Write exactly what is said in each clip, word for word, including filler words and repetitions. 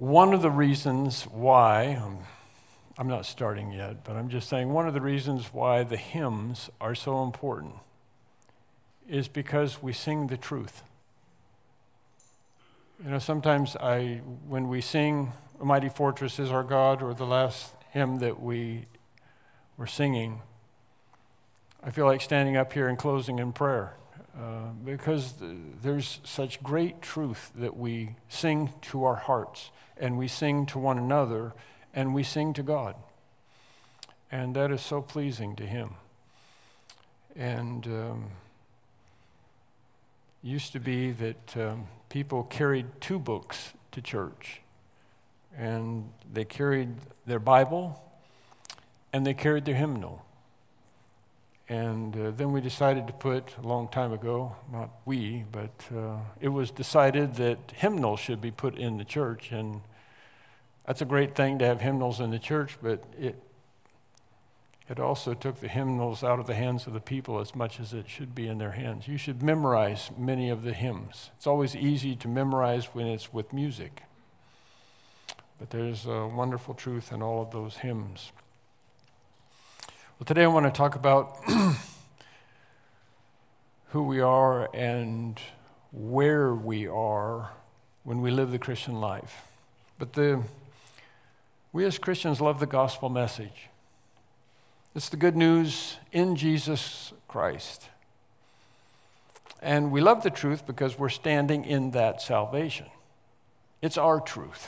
one of the reasons why, um, I'm not starting yet, but I'm just saying one of the reasons why the hymns are so important is because we sing the truth. You know, sometimes I, when we sing "A Mighty Fortress Is Our God," or the last hymn that we were singing, I feel like standing up here and closing in prayer uh, because th- there's such great truth that we sing to our hearts, and we sing to one another, and we sing to God. And that is so pleasing to Him. And um, used to be that um, people carried two books to church. And they carried their Bible, and they carried their hymnal. And uh, then we decided to put, a long time ago, not we, but uh, it was decided that hymnals should be put in the church. And that's a great thing to have hymnals in the church, but it it also took the hymnals out of the hands of the people as much as it should be in their hands. You should memorize many of the hymns. It's always easy to memorize when it's with music. But there's a wonderful truth in all of those hymns. Well, today I want to talk about who we are and where we are when we live the Christian life. But the we as Christians love the gospel message. It's the good news in Jesus Christ. And we love the truth because we're standing in that salvation. It's our truth.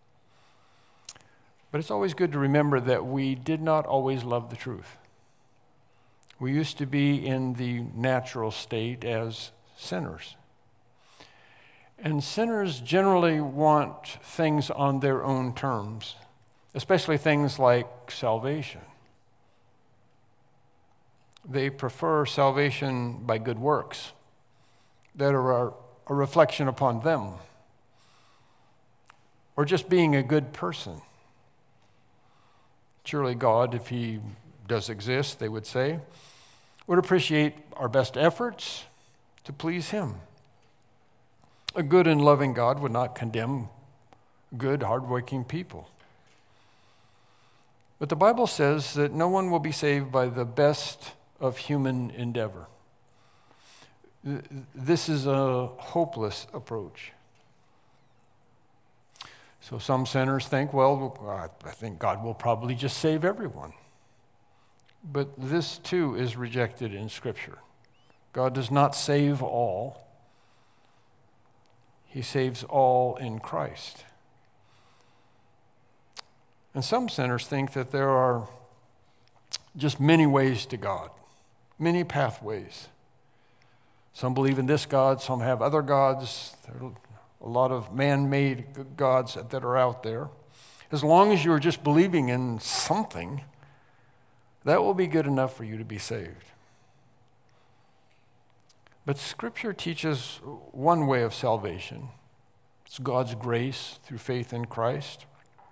But it's always good to remember that we did not always love the truth. We used to be in the natural state as sinners. And sinners generally want things on their own terms, especially things like salvation. They prefer salvation by good works that are a reflection upon them, or just being a good person. Surely God, if He does exist, they would say, would appreciate our best efforts to please Him. A good and loving God would not condemn good, hardworking people. But the Bible says that no one will be saved by the best of human endeavor. This is a hopeless approach. So some sinners think, well, I think God will probably just save everyone. But this too is rejected in Scripture. God does not save all. He saves all in Christ. And some sinners think that there are just many ways to God, many pathways. Some believe in this God, some have other gods. There are a lot of man-made gods that are out there. As long as you're just believing in something, that will be good enough for you to be saved. But Scripture teaches one way of salvation. It's God's grace through faith in Christ.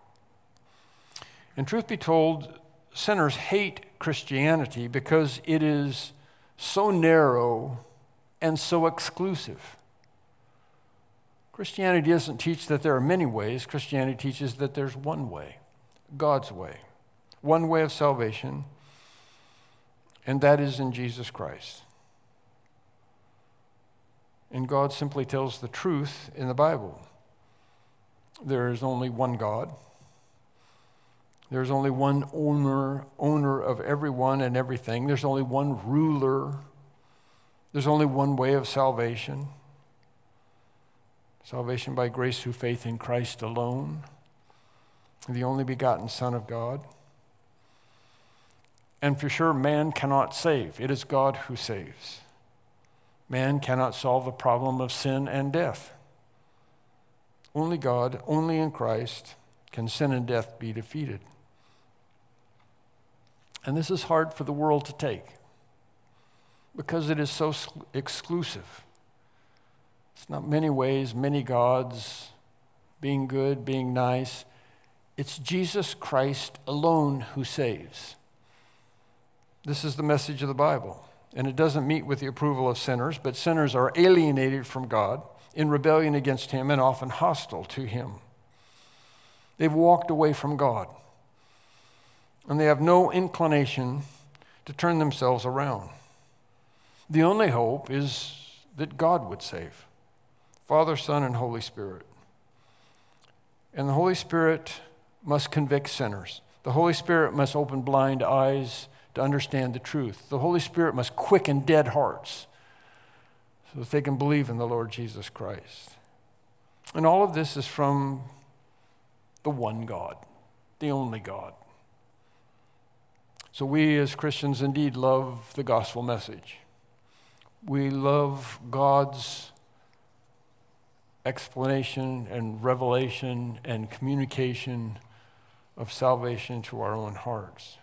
And truth be told, sinners hate Christianity because it is so narrow and so exclusive. Christianity doesn't teach that there are many ways. Christianity teaches that there's one way, God's way, one way of salvation, and that is in Jesus Christ. And God simply tells the truth in the Bible. There is only one God. There's only one owner, owner of everyone and everything. There's only one ruler. There's only one way of salvation. Salvation by grace through faith in Christ alone, the only begotten Son of God. And for sure, man cannot save. It is God who saves. Man cannot solve the problem of sin and death. Only God, only in Christ, can sin and death be defeated. And this is hard for the world to take because it is so exclusive. It's not many ways, many gods, being good, being nice. It's Jesus Christ alone who saves. This is the message of the Bible. And it doesn't meet with the approval of sinners, but sinners are alienated from God, in rebellion against Him, and often hostile to Him. They've walked away from God. And they have no inclination to turn themselves around. The only hope is that God would save. Father, Son, and Holy Spirit. And the Holy Spirit must convict sinners. The Holy Spirit must open blind eyes to understand the truth. The Holy Spirit must quicken dead hearts so that they can believe in the Lord Jesus Christ. And all of this is from the one God, the only God. So we as Christians indeed love the gospel message. We love God's explanation and revelation and communication of salvation to our own hearts.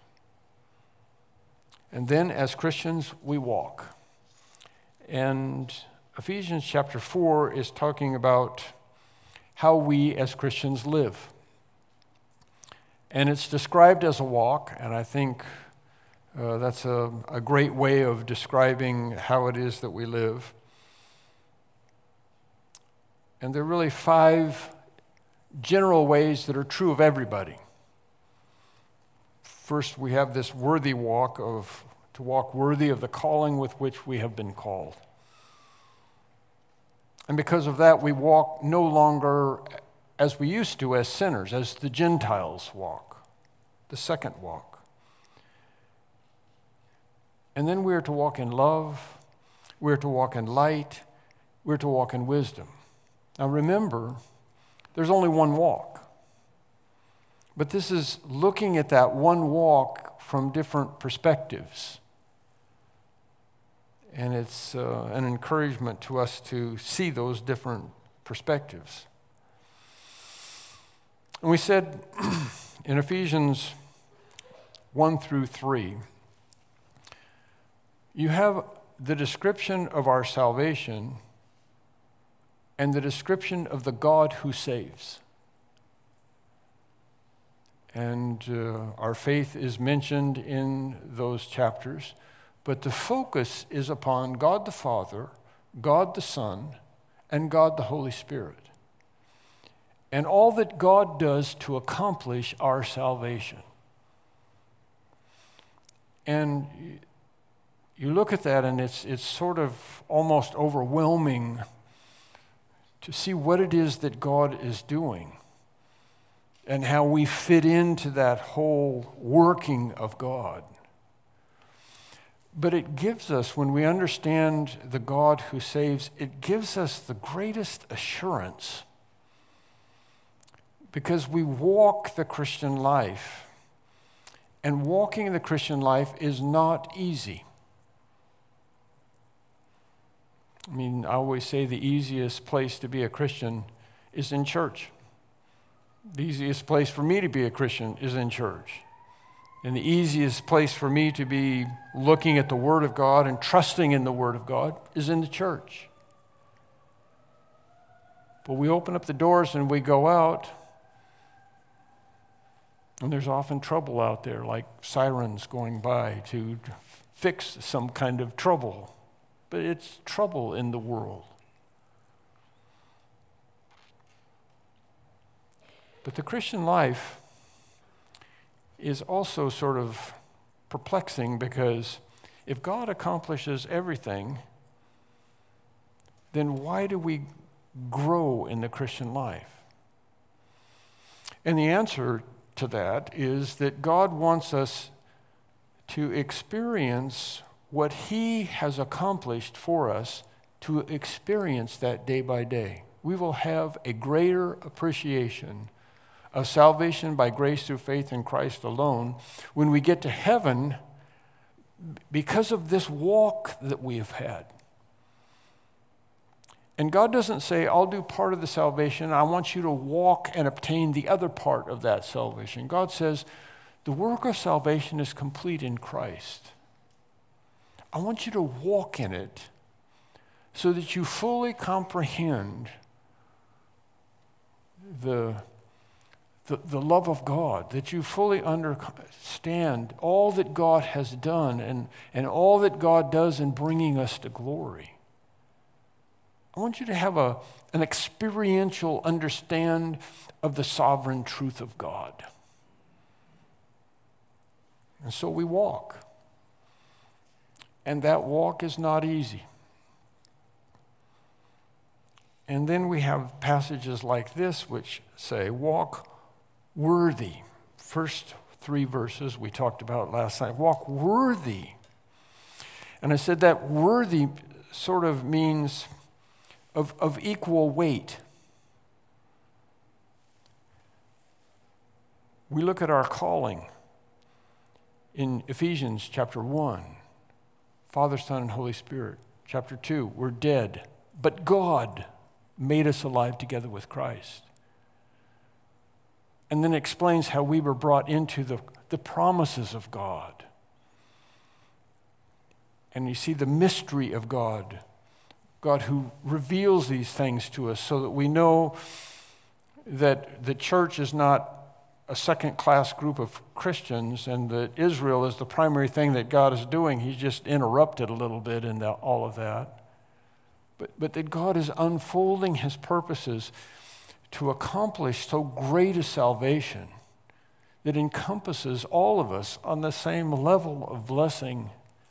And then as Christians, we walk. And Ephesians chapter four is talking about how we as Christians live. And it's described as a walk, and I think uh, that's a, a great way of describing how it is that we live. And there are really five general ways that are true of everybody. First, we have this worthy walk of to walk worthy of the calling with which we have been called. And because of that, we walk no longer as we used to as sinners, as the Gentiles walk, the second walk. And then we are to walk in love, we are to walk in light, we are to walk in wisdom. Now remember, there's only one walk. But this is looking at that one walk from different perspectives. And it's uh, an encouragement to us to see those different perspectives. And we said in Ephesians one through three, you have the description of our salvation and the description of the God who saves. And uh, our faith is mentioned in those chapters, but the focus is upon God the Father, God the Son, and God the Holy Spirit. And all that God does to accomplish our salvation. And you look at that and it's it's sort of almost overwhelming to see what it is that God is doing and how we fit into that whole working of God. But it gives us, when we understand the God who saves, it gives us the greatest assurance because we walk the Christian life. And walking the Christian life is not easy. I mean, I always say the easiest place to be a Christian is in church. The easiest place for me to be a Christian is in church. And the easiest place for me to be looking at the Word of God and trusting in the Word of God is in the church. But we open up the doors and we go out, and there's often trouble out there, like sirens going by to fix some kind of trouble. But it's trouble in the world. But the Christian life is also sort of perplexing because if God accomplishes everything, then why do we grow in the Christian life? And the answer to that is that God wants us to experience what He has accomplished for us, to experience that day by day. We will have a greater appreciation of salvation by grace through faith in Christ alone when we get to heaven because of this walk that we have had. And God doesn't say, I'll do part of the salvation, I want you to walk and obtain the other part of that salvation. God says, the work of salvation is complete in Christ. I want you to walk in it so that you fully comprehend the, the, the love of God, that you fully understand all that God has done and, and all that God does in bringing us to glory. I want you to have a, an experiential understand of the sovereign truth of God. And so we walk. And that walk is not easy. And then we have passages like this which say, walk worthy. First three verses we talked about last night. Walk worthy. And I said that worthy sort of means of, of equal weight. We look at our calling in Ephesians chapter one, Father, Son, and Holy Spirit. Chapter two, we're dead, but God made us alive together with Christ. And then explains how we were brought into the, the promises of God. And you see the mystery of God, God who reveals these things to us so that we know that the church is not a second-class group of Christians and that Israel is the primary thing that God is doing. He's just interrupted a little bit in the, all of that. But, but that God is unfolding his purposes to accomplish so great a salvation that encompasses all of us on the same level of blessing.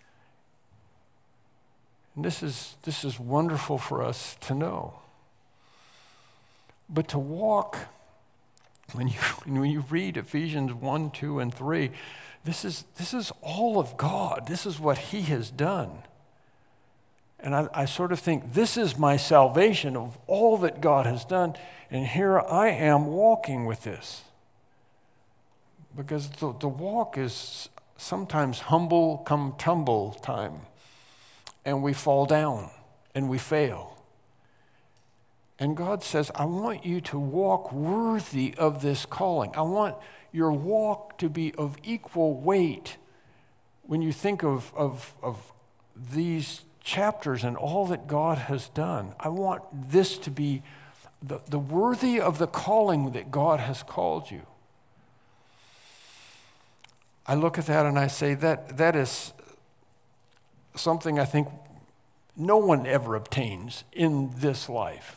And this is, this is wonderful for us to know. But to walk, when you, when you read Ephesians one, two, and three, this is, this is all of God. This is what he has done. And I, I sort of think, this is my salvation of all that God has done, and here I am walking with this. Because the, the walk is sometimes humble come tumble time. And we fall down and we fail. And God says, I want you to walk worthy of this calling. I want your walk to be of equal weight. When you think of, of, of these chapters and all that God has done, I want this to be the, the worthy of the calling that God has called you. I look at that and I say that that is something I think no one ever obtains in this life.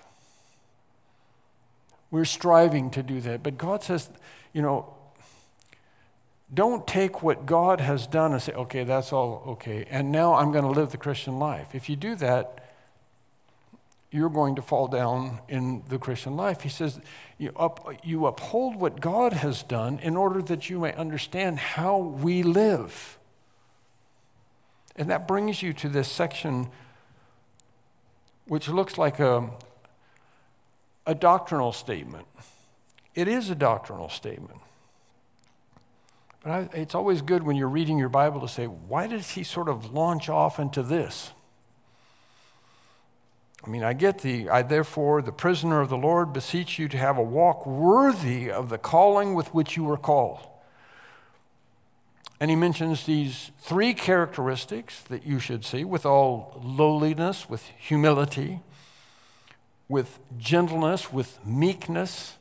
We're striving to do that, but God says, you know, don't take what God has done and say, okay, that's all okay, and now I'm going to live the Christian life. If you do that, you're going to fall down in the Christian life. He says, you, up, you uphold what God has done in order that you may understand how we live. And that brings you to this section which looks like a, a doctrinal statement. It is a doctrinal statement. But I, it's always good when you're reading your Bible to say, why does he sort of launch off into this? I mean, I get the, I therefore, the prisoner of the Lord, beseech you to have a walk worthy of the calling with which you were called. And he mentions these three characteristics that you should see: with all lowliness, with humility, with gentleness, with meekness.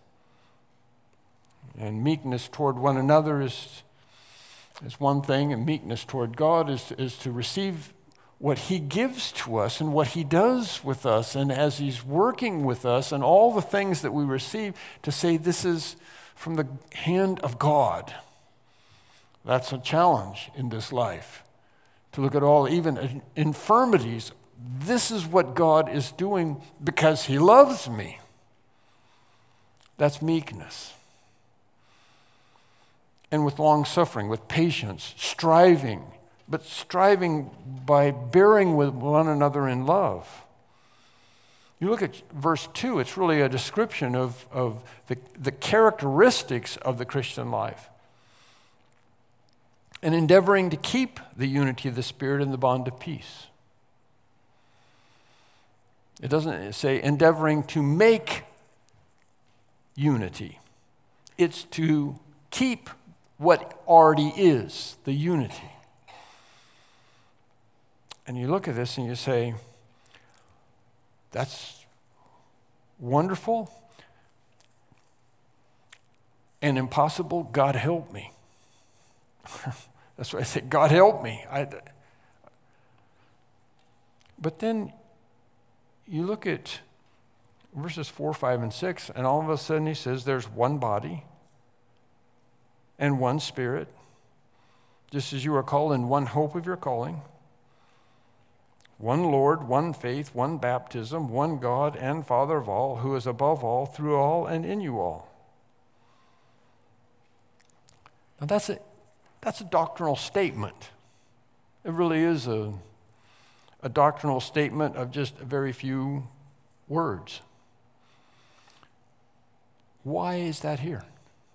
And meekness toward one another is, is one thing, and meekness toward God is, is to receive what he gives to us and what he does with us, and as he's working with us and all the things that we receive, to say this is from the hand of God. That's a challenge in this life, to look at all, even infirmities. This is what God is doing because he loves me. That's meekness. And with long suffering, with patience, striving, but striving by bearing with one another in love. You look at verse two, it's really a description of, of the, the characteristics of the Christian life. And endeavoring to keep the unity of the Spirit in the bond of peace. It doesn't say endeavoring to make unity. It's to keep what already is, the unity. And you look at this and you say, that's wonderful and impossible. God help me. That's why I say, God help me. I, but then you look at verses four, five, and six, and all of a sudden he says there's one body and one Spirit, just as you are called in one hope of your calling, one Lord, one faith, one baptism, one God and Father of all, who is above all, through all, and in you all. Now that's a, that's a doctrinal statement. It really is a, a doctrinal statement of just a very few words. Why is that here?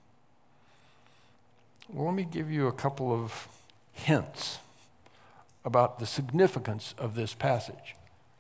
Well, let me give you a couple of hints about the significance of this passage.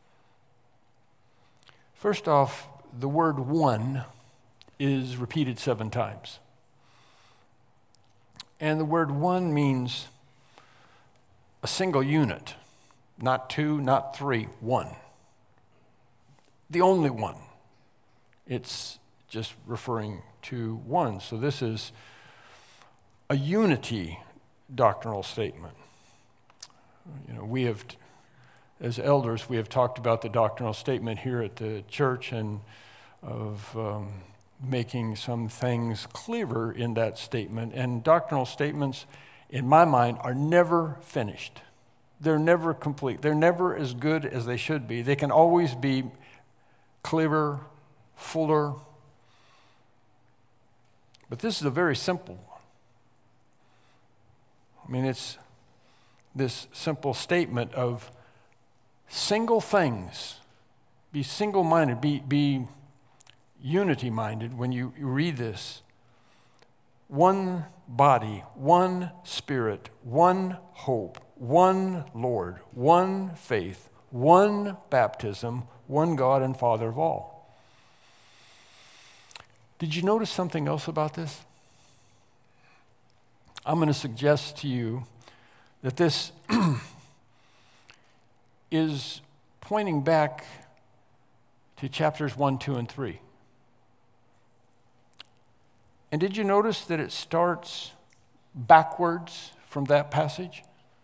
First off, the word one is repeated seven times. And the word one means a single unit, not two, not three, one. The only one. It's just referring to one. So this is a unity doctrinal statement. You know, we have, as elders, we have talked about the doctrinal statement here at the church and of um, making some things clearer in that statement. And doctrinal statements, in my mind, are never finished. They're never complete. They're never as good as they should be. They can always be clearer, fuller. But this is a very simple one. I mean, it's this simple statement of single things. Be single-minded, be, be unity-minded when you, you read this. One body, one Spirit, one hope, one Lord, one faith, one baptism, one God and Father of all. Did you notice something else about this? I'm going to suggest to you that this is pointing back to chapters one, two, and three. And did you notice that it starts backwards from that passage?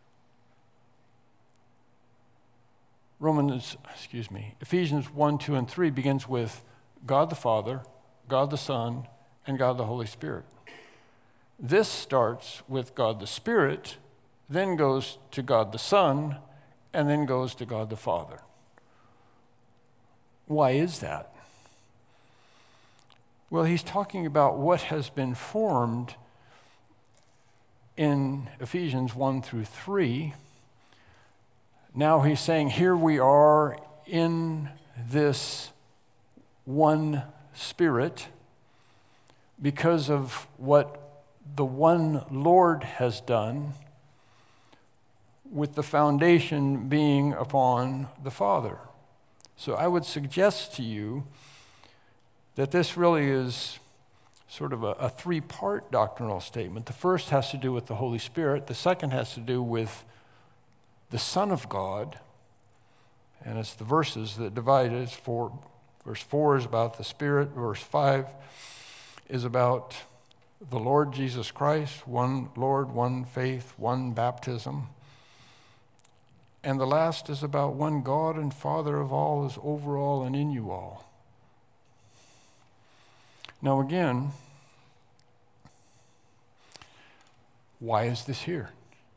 Romans, excuse me, Ephesians one, two, and three begins with God the Father, God the Son, and God the Holy Spirit. This starts with God the Spirit, then goes to God the Son, and then goes to God the Father. Why is that? Well, he's talking about what has been formed in Ephesians one through three. Now he's saying, here we are in this one Spirit because of what the one Lord has done, with the foundation being upon the Father. So I would suggest to you that this really is sort of a, a three-part doctrinal statement. The first has to do with the Holy Spirit. The second has to do with the Son of God. And it's the verses that divide it. It's four, verse four is about the Spirit. Verse five is about the Lord Jesus Christ, one Lord, one faith, one baptism. And the last is about one God and Father of all, is over all and in you all. Now again, why is this here?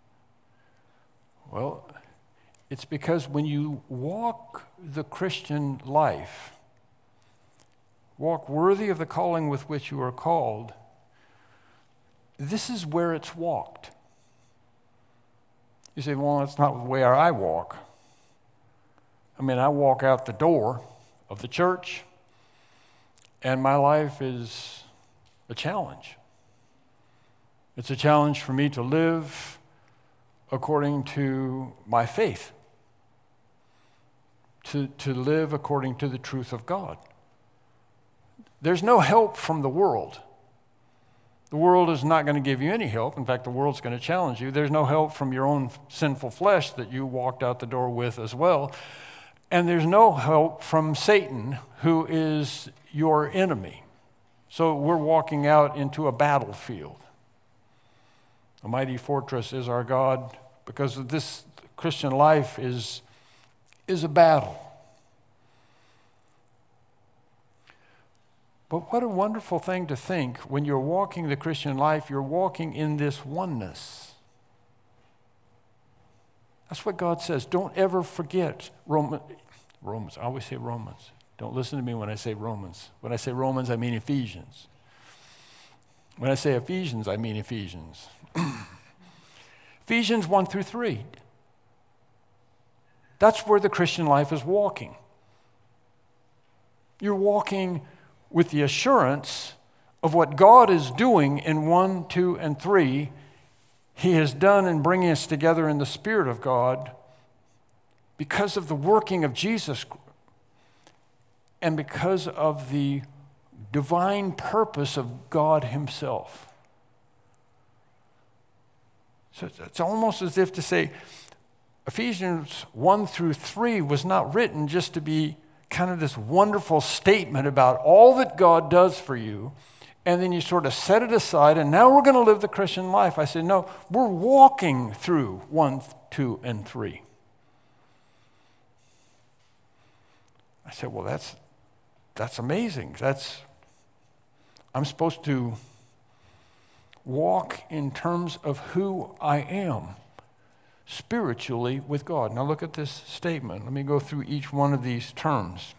Well, it's because when you walk the Christian life, walk worthy of the calling with which you are called, this is where it's walked. You say, well, that's not the way I walk. I mean, I walk out the door of the church, and my life is a challenge. It's a challenge for me to live according to my faith, to, to live according to the truth of God. There's no help from the world. The world is not going to give you any help. In fact, the world's going to challenge you. There's no help from your own sinful flesh that you walked out the door with as well. And there's no help from Satan, who is your enemy. So we're walking out into a battlefield. A mighty fortress is our God, because this Christian life is, is a battle. But what a wonderful thing to think when you're walking the Christian life, you're walking in this oneness. That's what God says. Don't ever forget Roman, Romans. I always say Romans. Don't listen to me when I say Romans. When I say Romans, I mean Ephesians. When I say Ephesians, I mean Ephesians. Ephesians one through three. That's where the Christian life is walking. You're walking with the assurance of what God is doing in one, two, and three. He has done in bringing us together in the Spirit of God because of the working of Jesus and because of the divine purpose of God himself. So it's almost as if to say Ephesians one through three was not written just to be kind of this wonderful statement about all that God does for you, and then you sort of set it aside, and now we're going to live the Christian life. I said, no, we're walking through one, two, and three. I said, well, that's that's amazing. That's I'm supposed to walk in terms of who I am spiritually with God. Now look at this statement. Let me go through each one of these terms.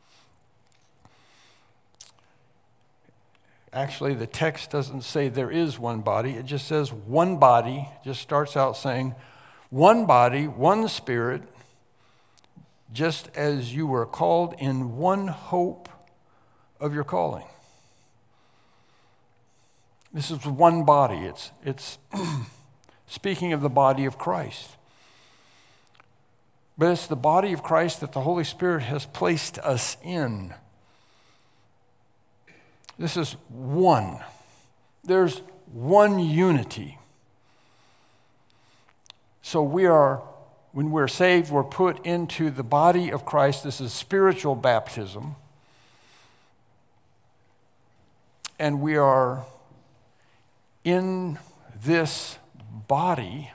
Actually, the text doesn't say there is one body. It just says one body. It just starts out saying one body, one spirit, just as you were called in one hope of your calling. This is one body. It's, it's speaking of the body of Christ. But it's the body of Christ that the Holy Spirit has placed us in. This is one. There's one unity. So we are, when we're saved, we're put into the body of Christ. This is spiritual baptism. And we are in this body,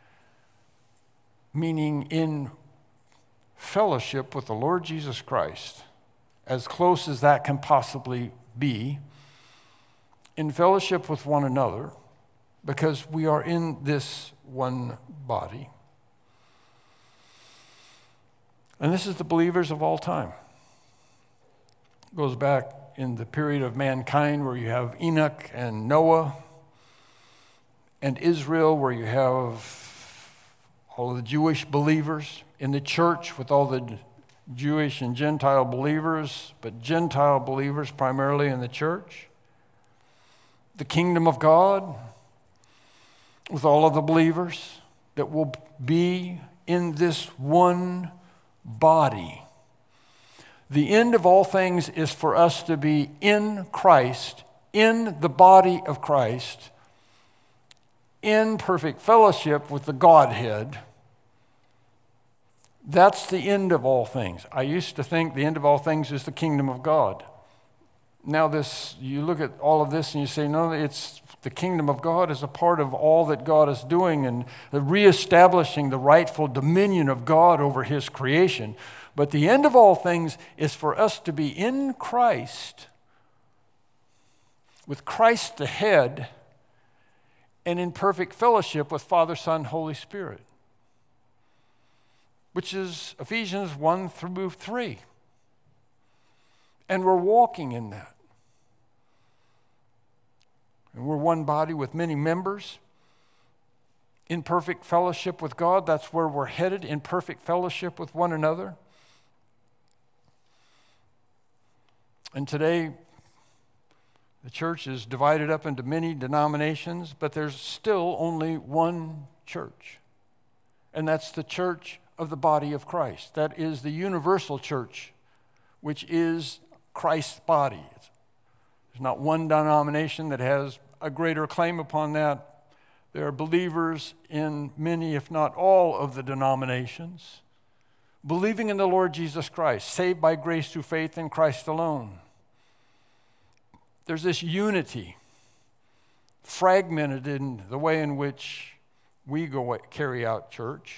meaning in fellowship with the Lord Jesus Christ, as close as that can possibly be, in fellowship with one another, because we are in this one body. And this is the believers of all time. It goes back in the period of mankind where you have Enoch and Noah, and Israel, where you have all of the Jewish believers, in the church with all the Jewish and Gentile believers, but Gentile believers primarily in the church. The kingdom of God with all of the believers that will be in this one body. The end of all things is for us to be in Christ, in the body of Christ, in perfect fellowship with the Godhead. That's the end of all things. I used to think the end of all things is the kingdom of God. Now this, you look at all of this and you say, no, it's the kingdom of God is a part of all that God is doing and reestablishing the rightful dominion of God over his creation. But the end of all things is for us to be in Christ, with Christ the head, and in perfect fellowship with Father, Son, Holy Spirit, which is Ephesians one through three. And we're walking in that. And we're one body with many members. In perfect fellowship with God, that's where we're headed, in perfect fellowship with one another. And today, the church is divided up into many denominations, but there's still only one church. And that's the church of the body of Christ. That is the universal church, which is Christ's body. There's not one denomination that has a greater claim upon that. There are believers in many, if not all, of the denominations, believing in the Lord Jesus Christ, saved by grace through faith in Christ alone. There's this unity, fragmented in the way in which we go carry out church.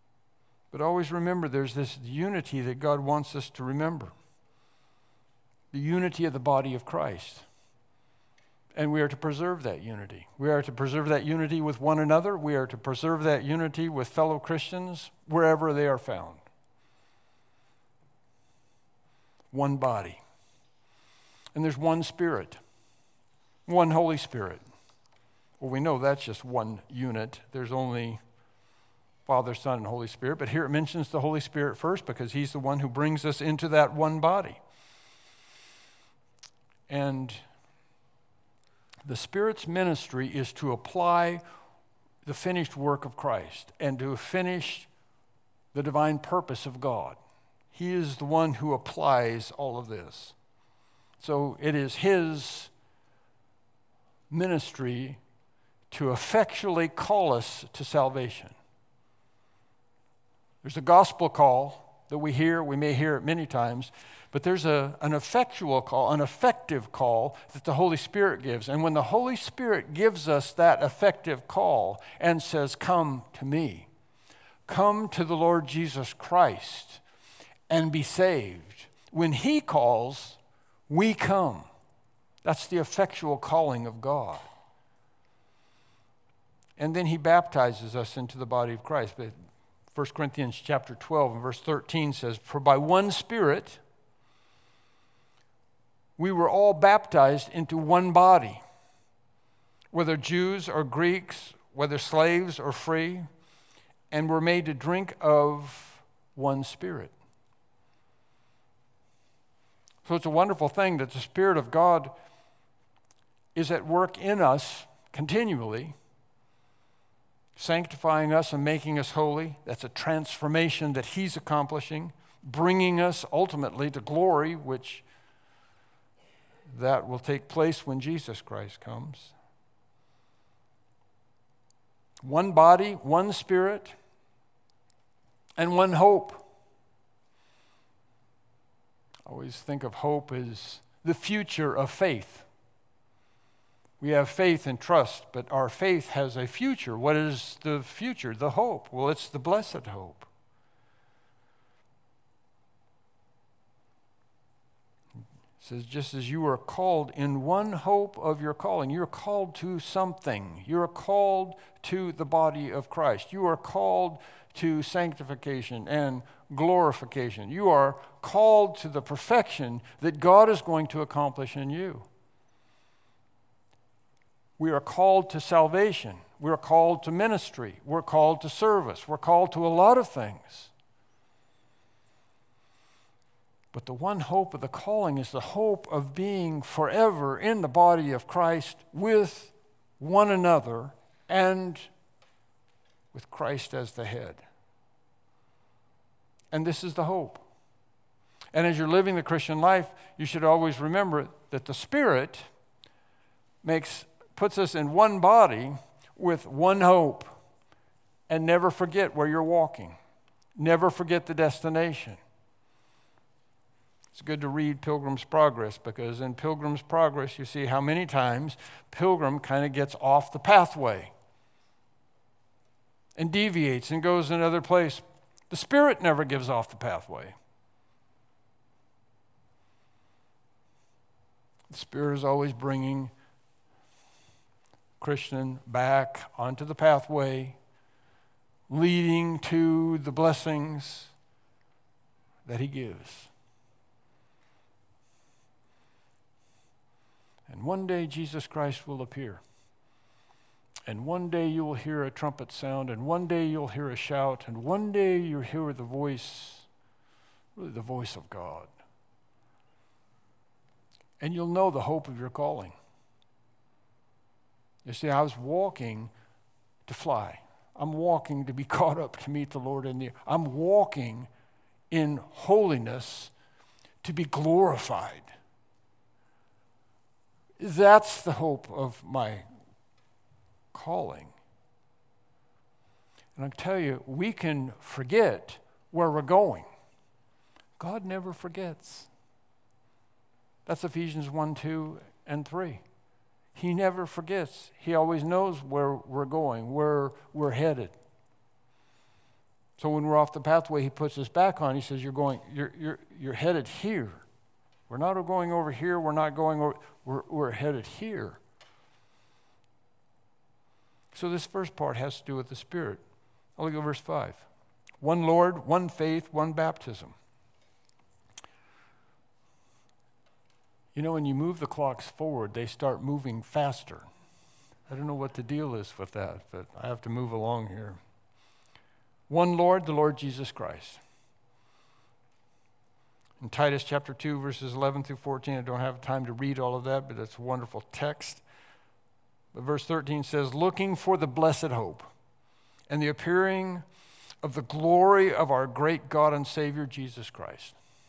But always remember there's this unity that God wants us to remember. the unity of the body of Christ. And we are to preserve that unity. We are to preserve that unity with one another. We are to preserve that unity with fellow Christians wherever they are found. One body. And there's one Spirit, one Holy Spirit. Well, we know that's just one unit. There's only Father, Son, and Holy Spirit. But here it mentions the Holy Spirit first because he's the one who brings us into that one body. And the Spirit's ministry is to apply the finished work of Christ and to finish the divine purpose of God. He is the one who applies all of this. So it is his ministry to effectually call us to salvation. There's a gospel call that we hear. We may hear it many times. But there's a, an effectual call, an effective call that the Holy Spirit gives. And when the Holy Spirit gives us that effective call and says, come to me, come to the Lord Jesus Christ and be saved. When he calls, we come. That's the effectual calling of God. And then he baptizes us into the body of Christ. But First Corinthians chapter twelve and verse thirteen says, for by one Spirit we were all baptized into one body, whether Jews or Greeks, whether slaves or free, and were made to drink of one Spirit. So it's a wonderful thing that the Spirit of God is at work in us continually, sanctifying us and making us holy. That's a transformation that he's accomplishing, bringing us ultimately to glory, which that will take place when Jesus Christ comes. One body, one Spirit, and one hope. I always think of hope as the future of faith. We have faith and trust, but our faith has a future. What is the future? The hope. Well, it's the blessed hope. It says, just as you are called in one hope of your calling, you're called to something. You're called to the body of Christ. You are called to sanctification and glorification. You are called to the perfection that God is going to accomplish in you. We are called to salvation. We're called to ministry. We're called to service. We're called to a lot of things. But the one hope of the calling is the hope of being forever in the body of Christ with one another and with Christ as the head. And this is the hope. And as you're living the Christian life, you should always remember that the Spirit makes puts us in one body with one hope. And never forget where you're walking. Never forget the destination. It's good to read Pilgrim's Progress, because in Pilgrim's Progress you see how many times Pilgrim kind of gets off the pathway and deviates and goes another place. The Spirit never gives off the pathway. The Spirit is always bringing Christian back onto the pathway, leading to the blessings that he gives. And one day Jesus Christ will appear. And one day you will hear a trumpet sound, and one day you'll hear a shout, and one day you'll hear the voice, really the voice of God. And you'll know the hope of your calling. You see, I was walking to fly. I'm walking to be caught up to meet the Lord in the air. I'm walking in holiness to be glorified. That's the hope of my calling. And I tell you, we can forget where we're going. God never forgets. That's Ephesians one, two, and three. He never forgets. He always knows where we're going, where we're headed. So when we're off the pathway, he puts us back on. He says, "You're going. You're you're you're headed here. We're not going over here. We're not going over, we're, we're headed here. So this first part has to do with the Spirit. I'll look at verse five. One Lord, one faith, one baptism. You know, when you move the clocks forward, they start moving faster. I don't know what the deal is with that, but I have to move along here. One Lord, the Lord Jesus Christ. In Titus chapter two, verses eleven through fourteen, I don't have time to read all of that, but it's a wonderful text. But verse thirteen says, looking for the blessed hope and the appearing of the glory of our great God and Savior, Jesus Christ.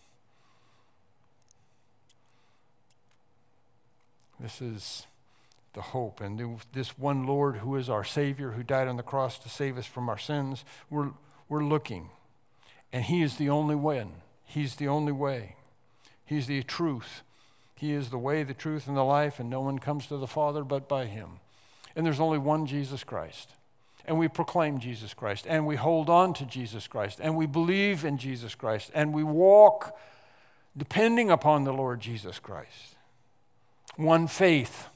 This is the hope. And this one Lord who is our Savior, who died on the cross to save us from our sins, we're, we're looking. And He is the only one. He's the only way. He's the truth. He is the way, the truth, and the life, and no one comes to the Father but by Him. And there's only one Jesus Christ. And we proclaim Jesus Christ, and we hold on to Jesus Christ, and we believe in Jesus Christ, and we walk depending upon the Lord Jesus Christ. One faith.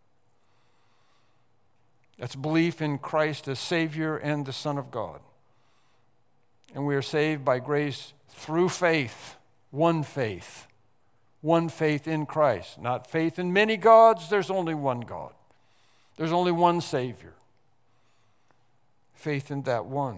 That's belief in Christ as Savior and the Son of God. And we are saved by grace through faith. One faith. One faith in Christ. Not faith in many gods. There's only one God. There's only one Savior. Faith in that one.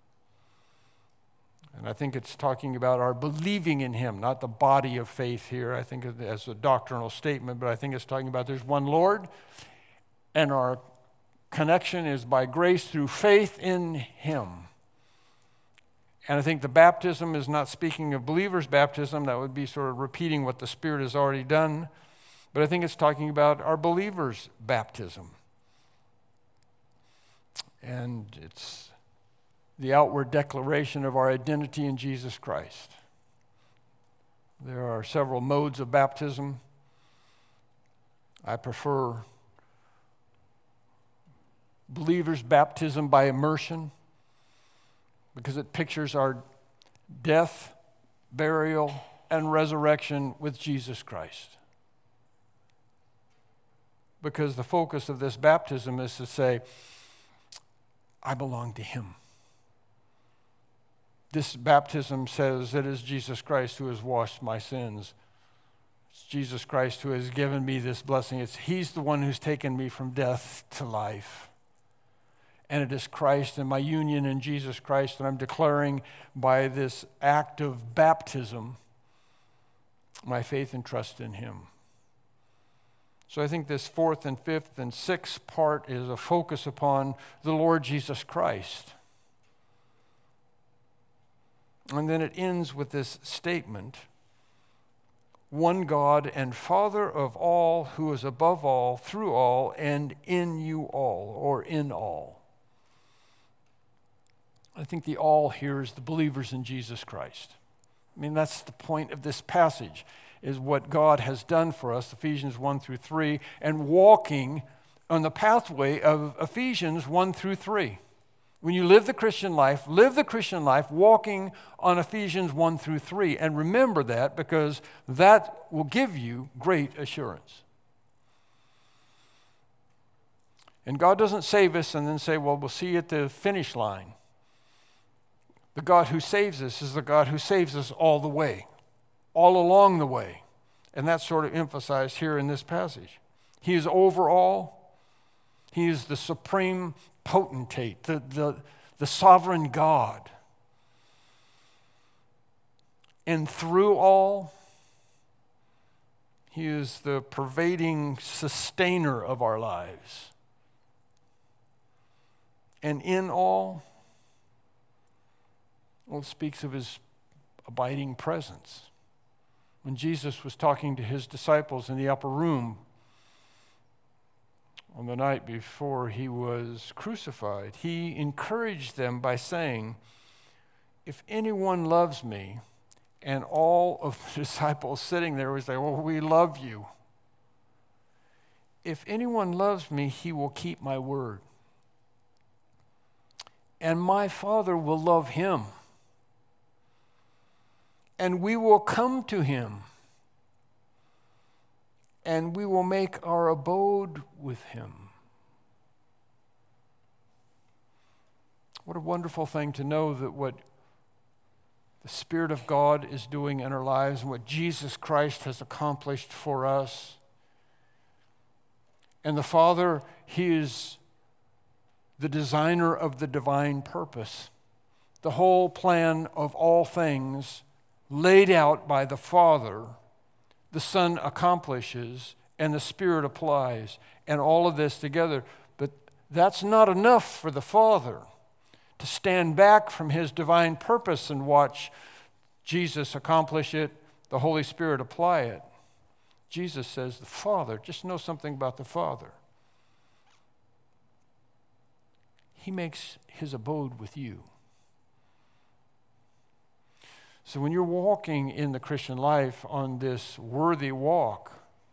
And I think it's talking about our believing in Him, not the body of faith here. I think as a doctrinal statement, but I think it's talking about there's one Lord, and our connection is by grace through faith in Him. And I think the baptism is not speaking of believers' baptism. That would be sort of repeating what the Spirit has already done. But I think it's talking about our believers' baptism. And it's the outward declaration of our identity in Jesus Christ. There are several modes of baptism. I prefer believers' baptism by immersion because it pictures our death, burial, and resurrection with Jesus Christ. Because the focus of this baptism is to say, I belong to Him. This baptism says it is Jesus Christ who has washed my sins. It's Jesus Christ who has given me this blessing. It's He's the one who's taken me from death to life. And it is Christ and my union in Jesus Christ that I'm declaring by this act of baptism my faith and trust in Him. So I think this fourth and fifth and sixth part is a focus upon the Lord Jesus Christ. And then it ends with this statement, one God and Father of all, who is above all, through all, and in you all, or in all. I think the all here is the believers in Jesus Christ. I mean, that's the point of this passage, is what God has done for us, Ephesians one through three, and walking on the pathway of Ephesians one through three. When you live the Christian life, live the Christian life walking on Ephesians one through three, and remember that because that will give you great assurance. And God doesn't save us and then say, well, we'll see you at the finish line. The God who saves us is the God who saves us all the way, all along the way. And that's sort of emphasized here in this passage. He is over all. He is the supreme potentate, the, the, the sovereign God. And through all, He is the pervading sustainer of our lives. And in all, well, it speaks of His abiding presence. When Jesus was talking to His disciples in the upper room on the night before He was crucified, He encouraged them by saying, if anyone loves me, and all of the disciples sitting there would say, well, we love you. If anyone loves me, he will keep my word. And my Father will love him. And we will come to him and we will make our abode with him. What a wonderful thing to know that what the Spirit of God is doing in our lives and what Jesus Christ has accomplished for us. And the Father, he is the designer of the divine purpose. The whole plan of all things laid out by the Father, the Son accomplishes, and the Spirit applies, and all of this together. But that's not enough for the Father to stand back from his divine purpose and watch Jesus accomplish it, the Holy Spirit apply it. Jesus says, the Father, just know something about the Father. He makes his abode with you. So when you're walking in the Christian life on this worthy walk,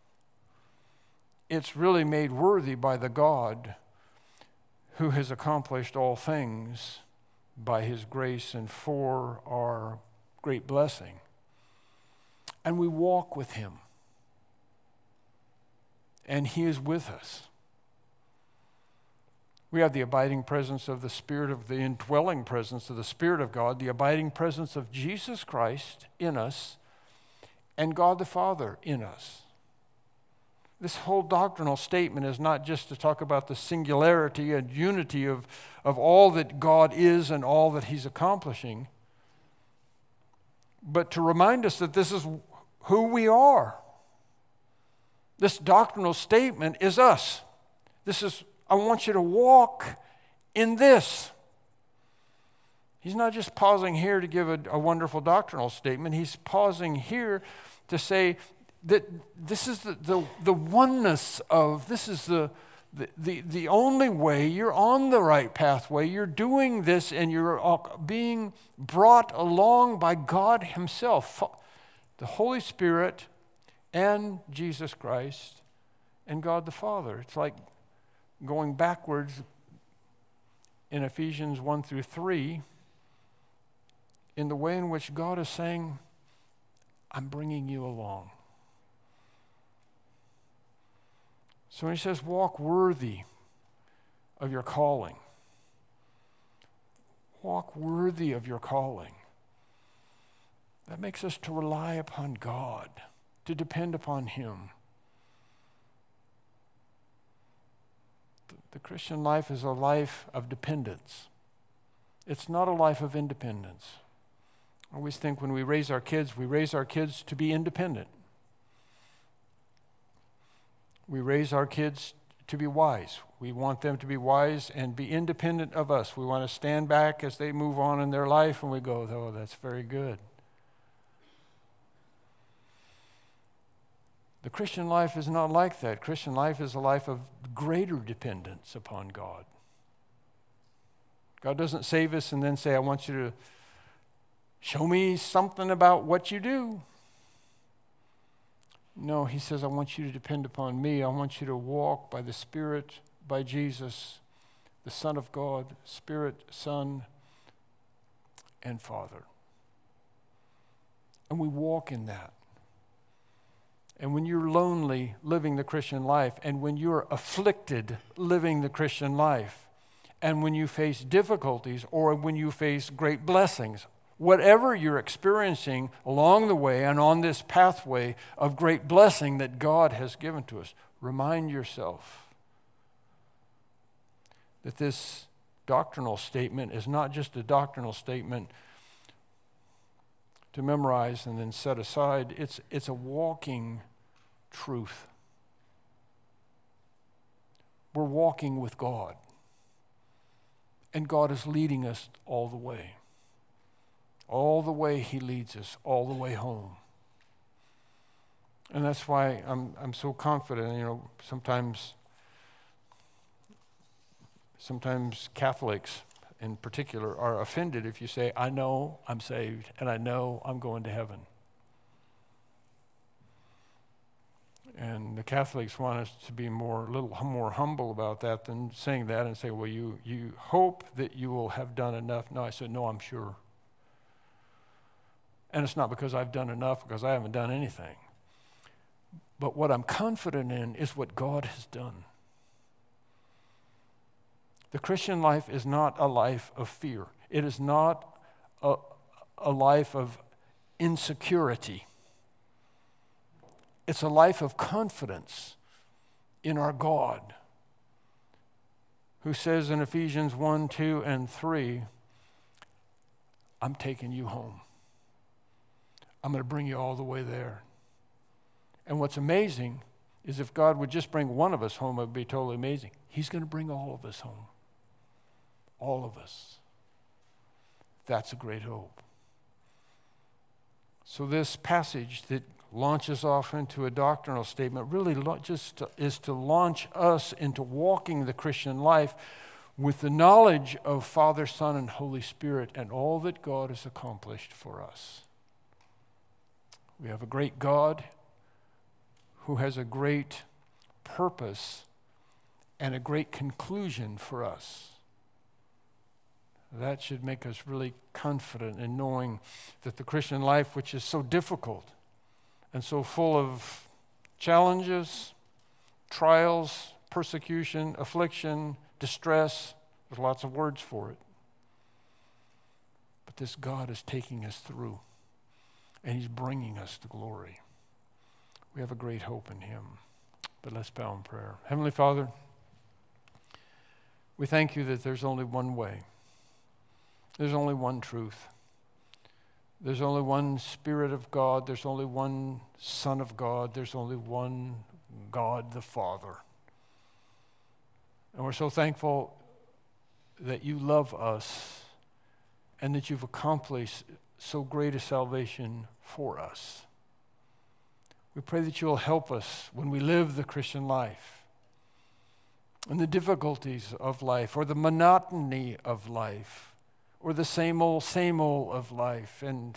it's really made worthy by the God who has accomplished all things by his grace and for our great blessing. And we walk with him. And he is with us. We have the abiding presence of the Spirit of the indwelling presence of the Spirit of God, the abiding presence of Jesus Christ in us, and God the Father in us. This whole doctrinal statement is not just to talk about the singularity and unity of, of all that God is and all that he's accomplishing, but to remind us that this is who we are. This doctrinal statement is us. This is, I want you to walk in this. He's not just pausing here to give a, a wonderful doctrinal statement. He's pausing here to say that this is the, the, the oneness of, this is the, the, the, the only way. You're on the right pathway. You're doing this and you're being brought along by God himself, the Holy Spirit and Jesus Christ and God the Father. It's like going backwards in Ephesians one through three in the way in which God is saying, I'm bringing you along. So when he says, walk worthy of your calling, walk worthy of your calling, that makes us to rely upon God, to depend upon him. The Christian life is a life of dependence. It's not a life of independence. I always think when we raise our kids, we raise our kids to be independent. We raise our kids to be wise. We want them to be wise and be independent of us. We want to stand back as they move on in their life and we go, oh, that's very good. The Christian life is not like that. Christian life is a life of greater dependence upon God. God doesn't save us and then say, I want you to show me something about what you do. No, he says, I want you to depend upon me. I want you to walk by the Spirit, by Jesus, the Son of God, Spirit, Son, and Father. And we walk in that. And when you're lonely living the Christian life, and when you're afflicted living the Christian life, and when you face difficulties or when you face great blessings, whatever you're experiencing along the way and on this pathway of great blessing that God has given to us, remind yourself that this doctrinal statement is not just a doctrinal statement to memorize and then set aside. It's, it's a walking truth. We're walking with God, and God is leading us all the way. All the way he leads us, all the way home. And that's why I'm I'm so confident. You know, sometimes sometimes Catholics in particular are offended if you say, I know I'm saved and I know I'm going to heaven. And the Catholics want us to be more a little more humble about that than saying that and say, well, you you hope that you will have done enough. No, I said, no, I'm sure. And it's not because I've done enough, because I haven't done anything. But what I'm confident in is what God has done. The Christian life is not a life of fear. It is not a, a life of insecurity. It's a life of confidence in our God, who says in Ephesians one, two, and three, I'm taking you home. I'm going to bring you all the way there. And what's amazing is if God would just bring one of us home, it would be totally amazing. He's going to bring all of us home. All of us. That's a great hope. So this passage that launches off into a doctrinal statement really just is to launch us into walking the Christian life with the knowledge of Father, Son, and Holy Spirit and all that God has accomplished for us. We have a great God who has a great purpose and a great conclusion for us. That should make us really confident in knowing that the Christian life, which is so difficult and so full of challenges, trials, persecution, affliction, distress, there's lots of words for it. But this God is taking us through, and he's bringing us to glory. We have a great hope in him. But let's bow in prayer. Heavenly Father, we thank you that there's only one way. There's only one truth. There's only one Spirit of God. There's only one Son of God. There's only one God the Father. And we're so thankful that you love us and that you've accomplished so great a salvation for us. We pray that you'll help us when we live the Christian life and the difficulties of life or the monotony of life or the same old, same old of life and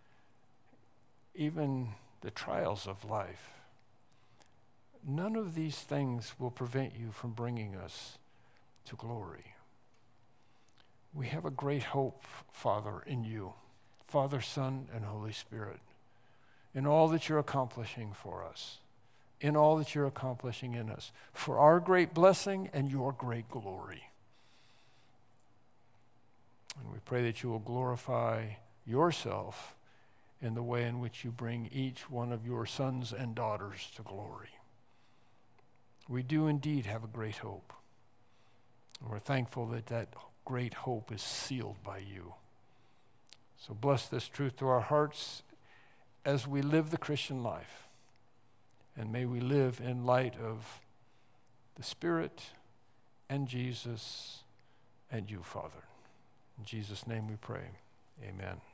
even the trials of life. None of these things will prevent you from bringing us to glory. We have a great hope, Father, in you, Father, Son, and Holy Spirit, in all that you're accomplishing for us, in all that you're accomplishing in us, for our great blessing and your great glory. And we pray that you will glorify yourself in the way in which you bring each one of your sons and daughters to glory. We do indeed have a great hope. And we're thankful that that great hope is sealed by you. So bless this truth to our hearts as we live the Christian life. And may we live in light of the Spirit and Jesus and you, Father. In Jesus' name we pray. Amen.